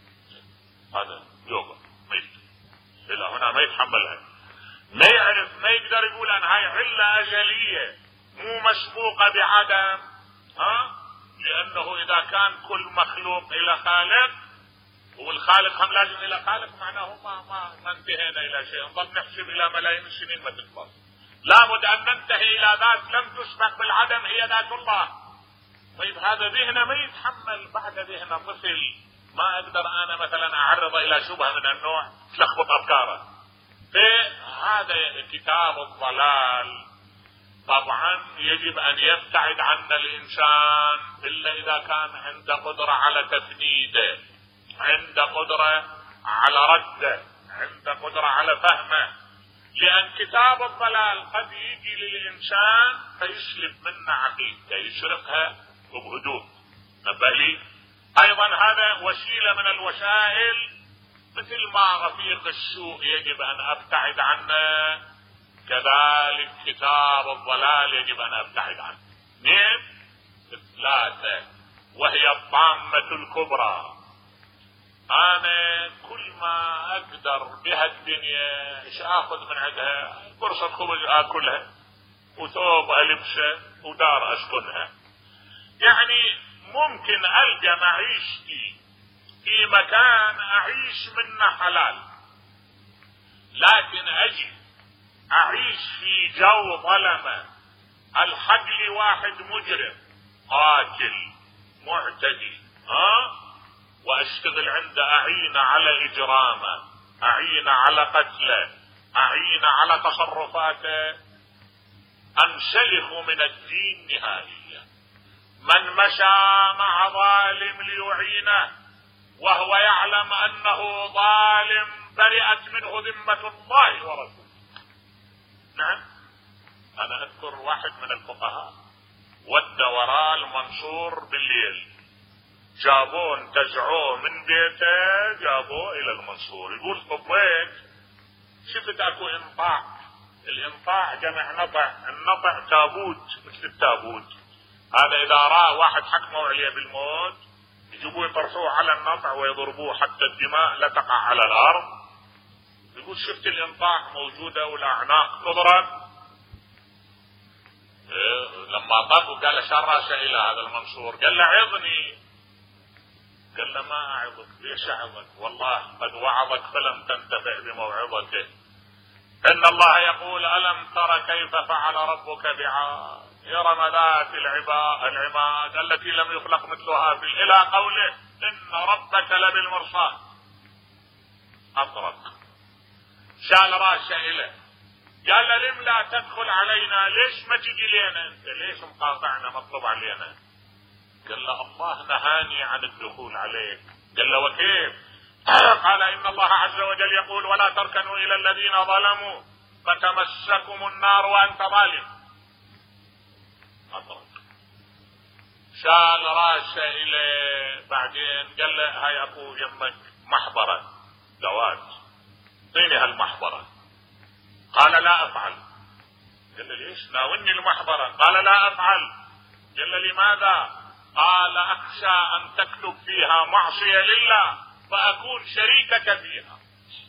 هذا يوبا ما يقدر، الى هنا ما يتحملها، ما يعرف، ما يقدر يقول ان هاي علة اجلية مو مسبوقة بعدم، ها؟ لانه اذا كان كل مخلوق الى خالق والخالق هم لازم الى خالق، معناه ما ما, ما انتهينا الى شيء، نظل نحسب الى ملايين السنين ما تخلص. لابد ان ننتهي الى ذات لم تسبق بالعدم هي ذات الله. طيب هذا ذهنه ما يتحمل، بعد ذهنه طفل، ما اقدر انا مثلا اعرض الى شبهة من النوع تلخبط افكاره. فهذا كتاب الضلال طبعا يجب ان يبتعد عنه الانسان الا اذا كان عنده قدرة على تفنيده، عنده قدرة على رده، عنده قدرة على فهمه، لان كتاب الضلال قد يجي للانسان فيسلب منه عقيدته، يسرقها وبهدوء. نبه لي ايضا هذا وسيلة من الوسائل، مثل ما رفيق السوء يجب ان ابتعد عنه، كذلك كتاب الضلال يجب ان ابتعد عنه. اثنين، ثلاثة، وهي الطامة الكبرى. انا كل ما اقدر بها الدنيا ايش اخذ من عندها؟ قرصة خبز اكلها، وثوب البسه، ودار اسكنها. يعني ممكن القى معيشتي في مكان اعيش منه حلال، لكن اجي اعيش في جو ظلمة الحق لي واحد مجرم قاتل معتدي ها واشتغل عنده اعينه على اجرامه، اعينه على قتله، اعينه على تصرفاته، انسلخ من الدين نهائيا. من مشى مع ظالم ليعينه وهو يعلم انه ظالم برئت منه ذمه الله ورسوله. نعم، انا اذكر واحد من الفقهاء ودى وراء المنصور بالليل، جابوه انتزعوه من بيته جابوه الى المنصور. يقول طبيت شفت اكو انطاع، الانطاع جمع نطع، النطع تابوت مثل التابوت هذا، اذا رأى واحد حكموا عليه بالموت يجيبوه يطرحوه على النطع ويضربوه حتى الدماء لا تقع على الارض. يقول شفت الانطاع موجوده والاعناق تضرب. إيه لما طاقوا قال شار راسه الى هذا المنصور، قال له عظني. قال له ما اعظك. ليش اعظك؟ والله قد وعظك فلم تنتفع بموعظته. ان الله يقول الم تر كيف فعل ربك بعاد إرم ذات العماد التي لم يخلق مثلها في الى قوله ان ربك لبالمرصاد. اطرق شال راسه اليه، قال له لم لا تدخل علينا؟ ليش ما تجي لنا انت؟ ليش مقاطعنا مطلوب علينا؟ قال له الله نهاني عن الدخول عليك. قال له وكيف؟ قال ان الله عز وجل يقول ولا تركنوا الى الذين ظلموا فتمسكم النار وانت ظالم. أطرق شال راسه اليه، بعدين قال له هاي اكو يمك محضره دوات اعطيني هالمحضره. قال لا افعل. قال له ليش؟ ناولني المحضره. قال لا افعل. قال له لماذا؟ قال اخشى ان تكتب فيها معصيه لله فاكون شريكك فيها.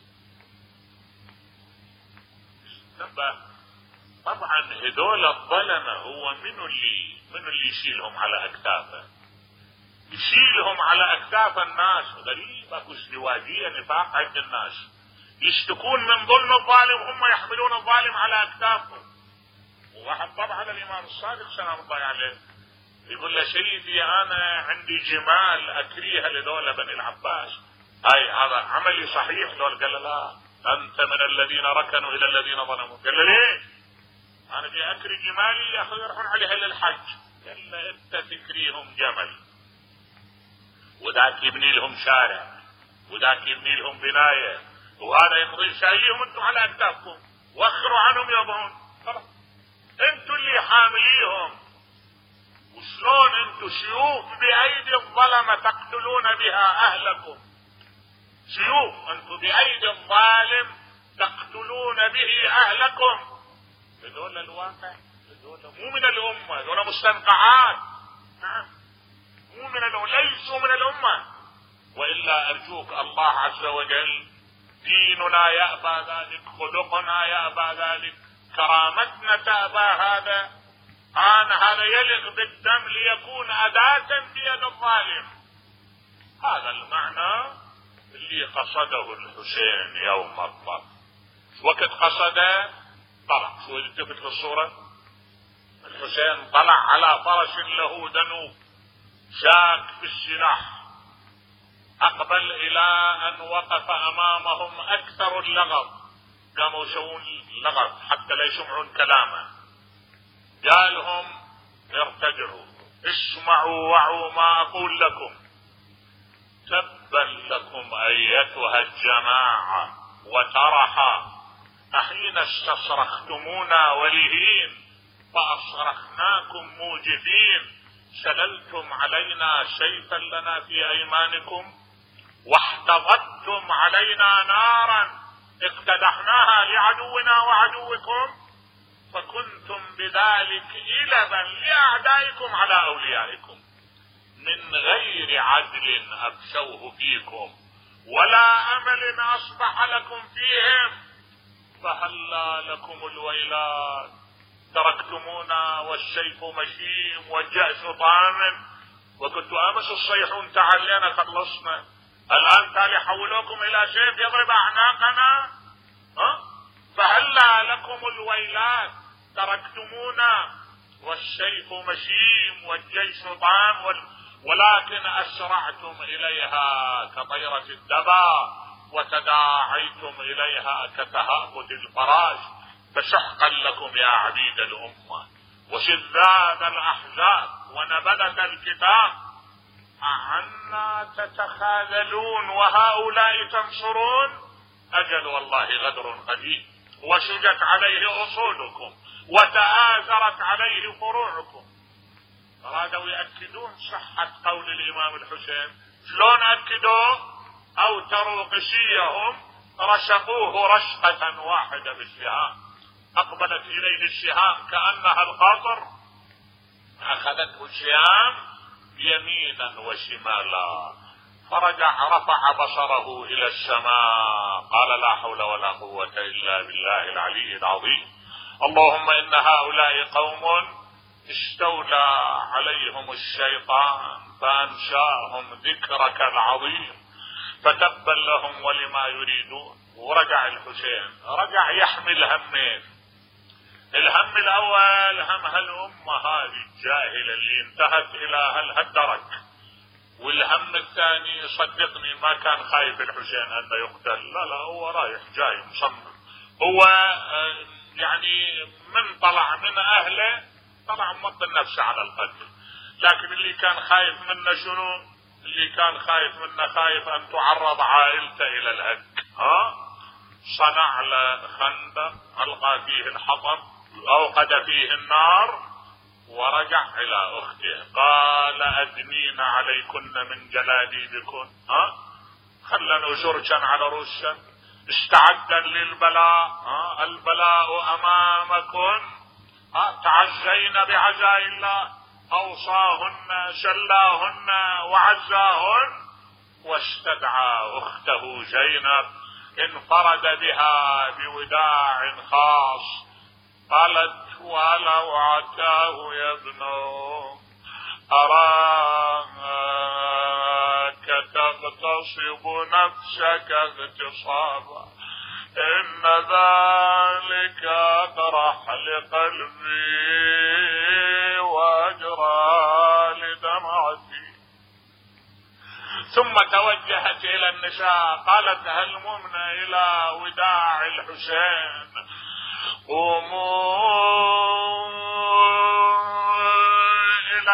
طبعا هذول الظلمه هو منو اللي منو اللي يشيلهم على اكتافه؟ يشيلهم على اكتاف الناس. غريب، اكو ازدواجيه نفاق عند الناس، يشتكون من ظلم الظالم هم يحملون الظالم على اكتافهم. وواحد طبعا الامام الصادق سلام الله عليه يقول له سيدي انا عندي جمال اكريها لذول بني العباس، هاي هذا عملي صحيح؟ قال له لا انت من الذين ركنوا الى الذين ظلموا. قال له ليش؟ انا بدي اكري جمالي يا اخي يروحون عليها للحج. قال له انت تكريهم جمل وذاك يبني لهم شارع وذاك يبني لهم بنايه وهذا يمضي شايلهم انتم على اكتافكم، وخروا عنهم يضعون. خلاص انتم اللي حامليهم. وشلون انتم سيوف بايدي الظلمه تقتلون بها اهلكم؟ سيوف انتم بايدي الظالم تقتلون به اهلكم. هذول الواقع، هذول مو من الامه، هذول مستنقعات. نعم مو من الامه، ليسوا من الامه. والا ارجوك الله عز وجل ديننا يأبى ذلك، خلقنا يأبى ذلك، كرامتنا تأبى هذا. آن هذا يلغ بالدم ليكون أداة بيد الظالم. هذا المعنى اللي قصده الحسين يوم الضرب. وقت قصده طلع، شو التفت للصورة؟ الحسين طلع على فرس له دنوب شاك في السلاح، اقبل الى ان وقف امامهم اكثر اللغط، قاموا يسوون اللغط حتى لا يسمعون كلامه. قالهم ارتجعوا اسمعوا وعوا ما اقول لكم، تبا لكم ايتها الجماعة وترحا، احين استصرختمونا ولهين فاصرخناكم موجفين، سللتم علينا سيفا لنا في ايمانكم واحتضبتم علينا نارا اقتدحناها لعدونا وعدوكم، فكنتم بذلك إلبا لأعدائكم على أوليائكم، من غير عدل أبشوه فيكم ولا أمل أصبح لكم فيهم، فهلا لكم الويلات، تركتمونا والسيف مشيم والجأش طامن، وكنتوا امس تصيحون تعالينا خلصنا، الان تالي حولوكم الى سيف يضرب اعناقنا. ها؟ فهلا لكم الويلات، تركتمونا والسيف مشيم والجيش طام، ولكن أسرعتم إليها كطيرة الدبا وتداعيتم إليها كتهافت الفراش، فشحقا لكم يا عبيد الأمة وشذاذ الأحزاب ونبذة الكتاب، أعنا تتخاذلون وهؤلاء تنصرون؟ أجل والله غدر قديم، وشجت عليه أصولكم وتآزرت عليه فروعكم. أرادوا يأكدون صحة قول الإمام الحسين. شلون أكدوا؟ أوتروا غشيهم رشقوه رشقة واحدة بالسهام، أقبلت إليه السهام كأنها القطر، أخذته السهام يمينا وشمالا، فرجع رفع بصره إلى السماء قال لا حول ولا قوة إلا بالله العلي العظيم. اللهم إن هؤلاء قوم استولى عليهم الشيطان فأنساهم ذكرك العظيم، فتبا لهم ولما يريدون. ورجع الحسين، رجع يحمل همين. الهم الأول هم هالأمة هذه الجاهلة اللي انتهت إلى هالهالدرك، والهم الثاني صدقني ما كان خايف الحسين أنه يقتل، لا لا هو رايح جاي مصمم. هو يعني من طلع من أهله طلع مضى النفس على القتل، لكن اللي كان خايف منه شنو؟ اللي كان خايف منه خايف أن تعرض عائلته إلى الهك. ها صنع له خندق ألقى فيه الحطب أوقد فيه النار ورجع إلى أخته قال أدنين عليكن من جلاليبكن، ها خلنا شرشا على رؤوسا استعدا للبلاء، ها البلاء أمامكن، ها تعزين بعزاء الله، أوصاهن شلاهن وعزاهن، واستدعى أخته زينب انفرد بها بوداع خاص. قالت ولو عتاه يا ابن أراك تغتصب نفسك اغتصابا، إن ذلك أطرح لقلبي وأجرى لدمعتي. ثم توجهت إلى النساء قالت هلممن إلى وداع الحسين، قوموا إلى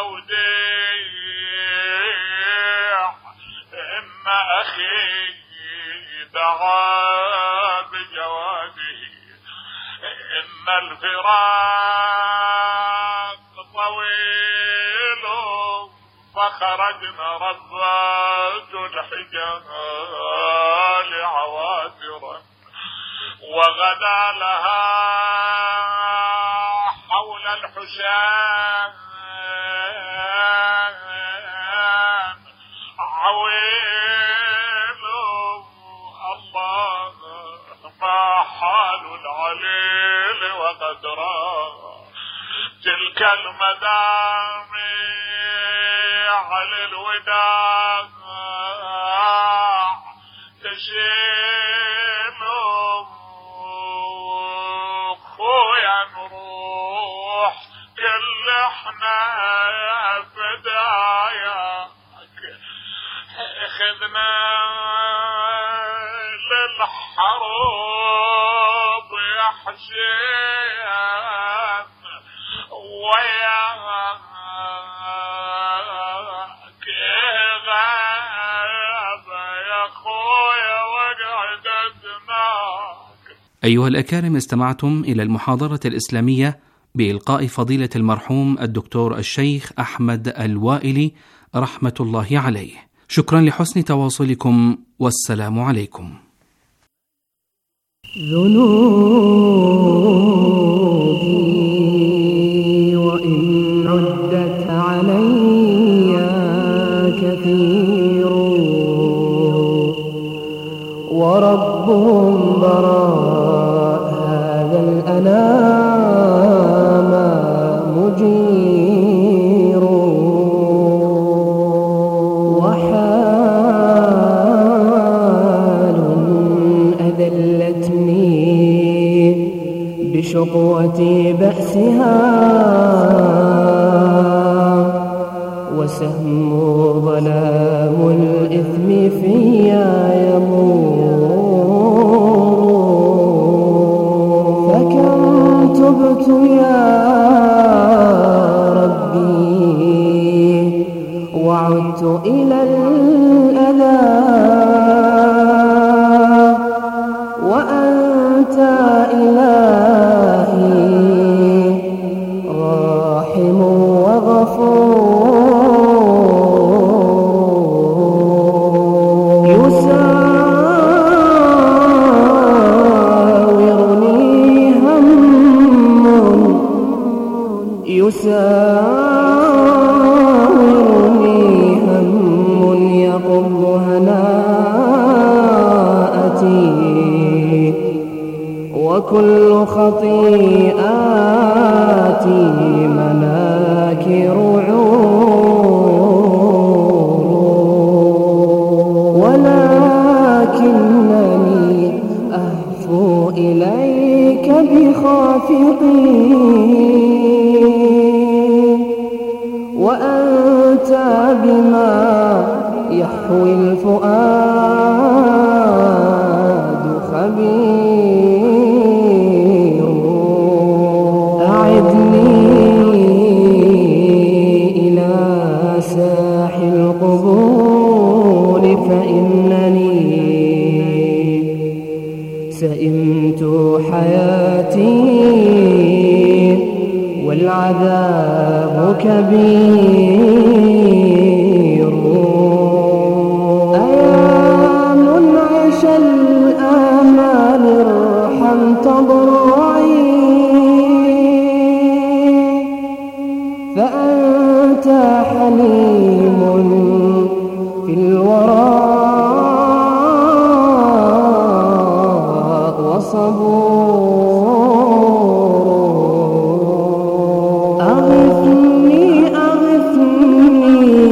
التوديع، إن أخي دعا بجواده، إن الفراق طويل فخرجنا ربات الحجال عوافرا، وغدا لها حول الحسين عويل، الله ما حال العليل وقدرا، تلك المدامع للوداع تشيل خويا نروح كل احنا فداياك، اخذنا للحروب يا حسين وياك غاب يا خويا وقعدتناك. أيها الأكارم، استمعتم إلى المحاضرة الإسلامية بإلقاء فضيلة المرحوم الدكتور الشيخ أحمد الوائلي رحمة الله عليه. شكرا لحسن تواصلكم، والسلام عليكم. ذنوبي وإن عدت علي كثير، وربهم براء هذا الأنام مجير، وحال أذلتني شقوة بأسها وسهم ظلام الإثم فيا يمور فكم تبت يا ربي وعدت إلى الأذى وأنت إلهي راحم وغفور يساورني هم يساورني هم يقض هناءتي وكل خطيئاتي مناكر عور ولكنني أهفو إليك بخافقي وأنت بما يحوي الفؤاد خبير أعدني إلى ساح القبور فإنني سئمت حياتي والعذاب كبير أيا منعش الآمال ارحم تضرعي فأنت حليم في الوراء وصبور أغثني أغثني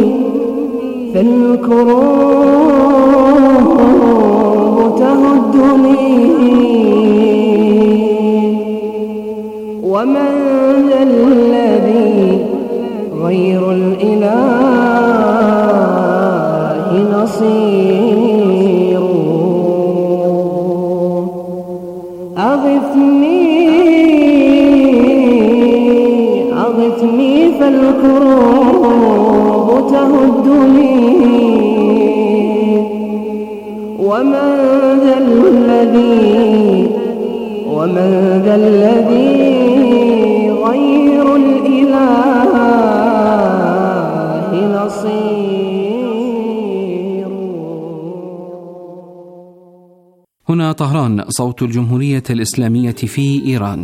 فالكروب تهدني ومن ذا الذي غير الإله نصير أغثني أغثني فالكروب تهدني ومن ذا الذي ومن ذا الذي غير الإله نصير. هنا طهران، صوت الجمهورية الإسلامية في إيران.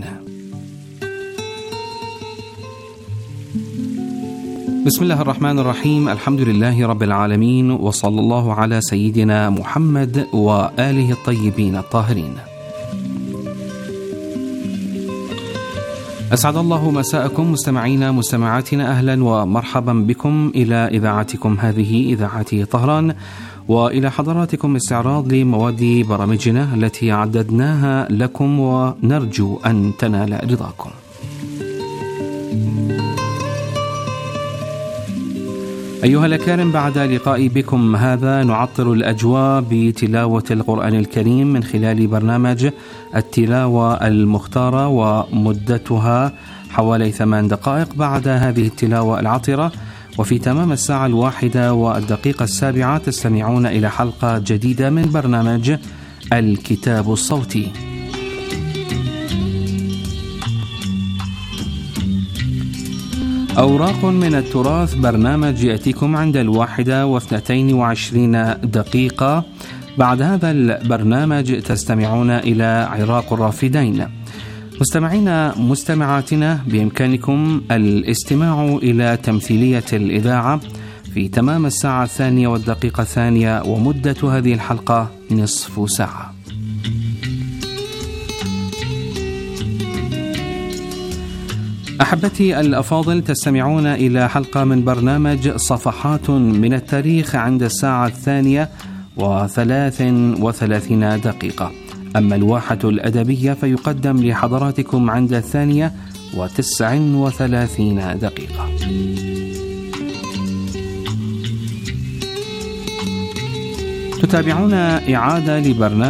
بسم الله الرحمن الرحيم، الحمد لله رب العالمين، وصلى الله على سيدنا محمد وآله الطيبين الطاهرين. أسعد الله مساءكم مستمعينا مستمعاتنا، أهلا ومرحبا بكم إلى إذاعتكم هذه إذاعة طهران، وإلى حضراتكم استعراض لمواد برامجنا التي عددناها لكم ونرجو أن تنال رضاكم. أيها الأكارم، بعد لقائي بكم هذا نعطر الأجواء بتلاوة القرآن الكريم من خلال برنامج التلاوة المختارة، ومدتها حوالي ثمان دقائق. بعد هذه التلاوة العطرة وفي تمام الساعة الواحدة والدقيقة السابعة تستمعون إلى حلقة جديدة من برنامج الكتاب الصوتي. أوراق من التراث، برنامج يأتيكم عند الواحدة واثنتين وعشرين دقيقة. بعد هذا البرنامج تستمعون إلى عراق الرافدين. مستمعينا مستمعاتنا، بإمكانكم الاستماع إلى تمثيلية الإذاعة في تمام الساعة الثانية والدقيقة الثانية، ومدة هذه الحلقة نصف ساعة. أحبتي الأفاضل، تستمعون إلى حلقة من برنامج صفحات من التاريخ عند الساعة الثانية وثلاث وثلاثين دقيقة. أما الواحة الأدبية فيقدم لحضراتكم عند الثانية وتسع وثلاثين دقيقة. تتابعون إعادة لبرنامج